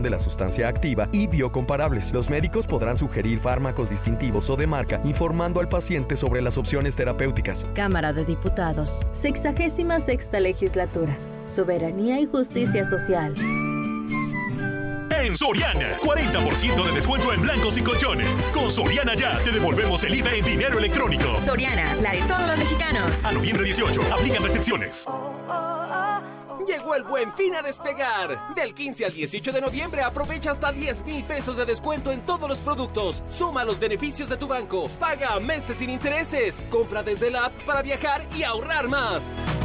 de la sustancia activa y biocomparables. Los médicos podrán sugerir fármacos distintivos o de marca, informando al paciente sobre las opciones terapéuticas. Cámara de Diputados, 66ª Legislatura. Soberanía y justicia social. En Soriana, 40% de descuento en blancos y colchones. Con Soriana Ya, te devolvemos el IVA en dinero electrónico. Soriana, la de todos los mexicanos. A noviembre 18, aplican restricciones. Llegó el Buen Fin a despegar. Del 15 al 18 de noviembre aprovecha hasta 10,000 pesos de descuento en todos los productos. Suma los beneficios de tu banco. Paga a meses sin intereses. Compra desde la app para viajar y ahorrar más.